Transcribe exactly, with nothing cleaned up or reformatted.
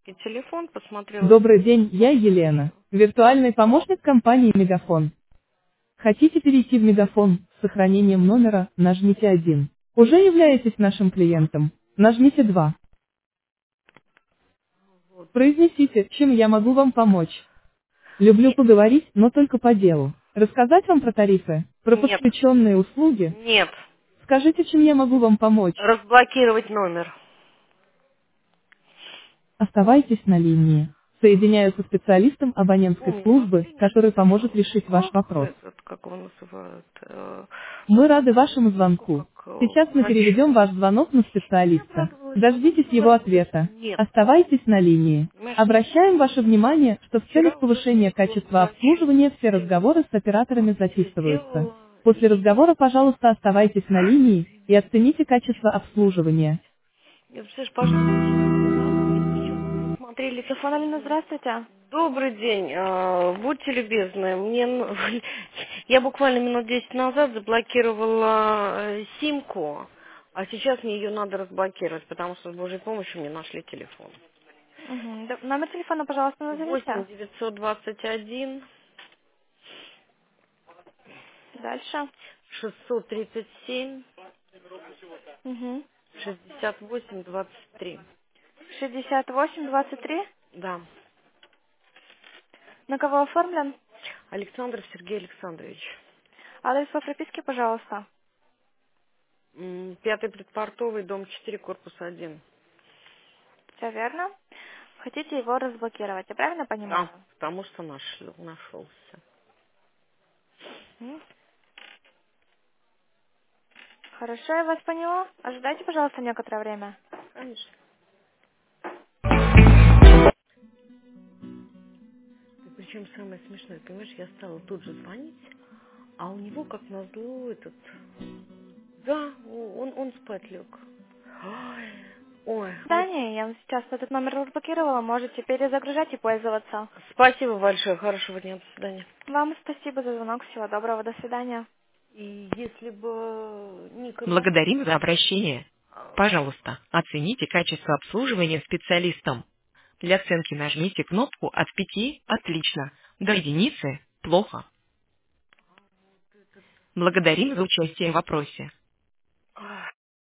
И телефон посмотрела. Добрый день, я Елена, виртуальный помощник компании Мегафон. Хотите перейти в Мегафон с сохранением номера, нажмите один. Уже являетесь нашим клиентом, нажмите два. Произнесите, чем я могу вам помочь. Люблю Не- поговорить, но только по делу. Рассказать вам про тарифы, про Нет, подключенные услуги. нет. Скажите, чем я могу вам помочь. Разблокировать номер. Оставайтесь на линии. Соединяю со специалистом абонентской Помню, службы, последний, который что поможет решить ваш флаг вопрос. этот, как его называют, э, Мы рады вашему ну, звонку. как э, Сейчас мы врач. переведем ваш звонок на Я специалиста. обрадовалась, потом Дождитесь его говорю, ответа. нет. Оставайтесь на линии. Понимаешь, Обращаем ваше внимание, что в целях вчера уже повышения звонила к качества врачу, обслуживания все сделала. разговоры с операторами Все записываются. сделала, После и разговора, пожалуйста, оставайтесь на линии и оцените качество обслуживания. я, представляешь, пошла вчера сказала, мне почему-то не смотрели Телефон Алина, телефон. здравствуйте. Добрый день. а, Будьте любезны, мне н- я буквально минут десять назад заблокировала э, симку, а сейчас мне ее надо разблокировать, потому что с Божьей помощью мне нашли телефон. Мгм. Д- Номер телефона, пожалуйста, Восемь назовите. девятьсот двадцать один Дальше. шестьсот тридцать семь Угу. шестьдесят восемь двадцать три. шестьдесят восемь двадцать три. Да. На кого оформлен? Александров Сергей Александрович. Адрес по прописке, пожалуйста. М, Пятый предпортовый, дом четыре, корпус один. Все верно. Хотите его разблокировать, я правильно Да, понимаю? потому что нашел, нашелся. Мгм. Хорошо, я вас поняла. Ожидайте, пожалуйста, некоторое время. Конечно. И причем самое смешное, понимаешь, я стала тут же звонить, а у него, как назло, этот... Да, он, он спать лег. Ой, ой, Да, вот не, я вам сейчас этот номер разблокировала, можете перезагружать и пользоваться. спасибо большое, хорошего дня, до свидания. Вам спасибо за звонок, всего доброго, до свидания. И если бы никогда... Благодарим за обращение. Пожалуйста, оцените качество обслуживания специалистом. Для оценки нажмите кнопку от пяти «Отлично», до единицы «Плохо». Благодарим за участие в вопросе.